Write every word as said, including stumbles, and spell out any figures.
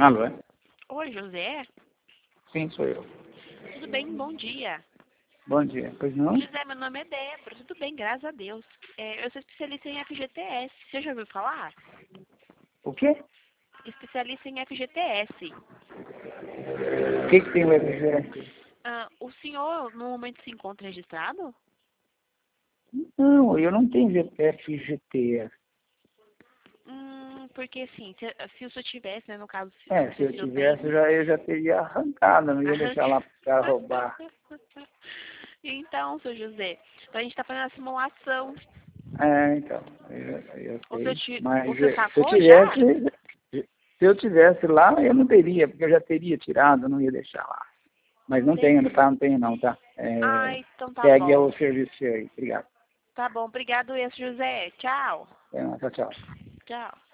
Alô? É? Oi, José. Sim, sou eu. Tudo bem? Bom dia. Bom dia. Pois não? José, meu nome é Débora. Tudo bem, graças a Deus. É, eu sou especialista em F G T S. Você já ouviu falar? O quê? Especialista em F G T S. O que, que tem o F G S? Ah, o senhor, no momento, se encontra registrado? Não, eu não tenho F G T S. Hum, porque assim, se, se o senhor tivesse, né, no caso, se, É, se se o eu senhor tivesse, tem... eu já, eu já teria arrancado, não ia deixar lá Arranca. para o cara roubar. Então, seu José, então a gente está fazendo a simulação. É, então, eu, eu O senhor, sei. ti- o Mas senhor eh, se eu sacou já? tivesse, se eu tivesse lá, eu não teria, porque eu já teria tirado, não ia deixar lá. Mas não tenho, Entendi. tá? Não tenho não, tá? É, Ah, então tá segue bom. o serviço aí. Obrigado. Tá bom, obrigado, esse José. Tchau. É, tchau, tchau. Tchau.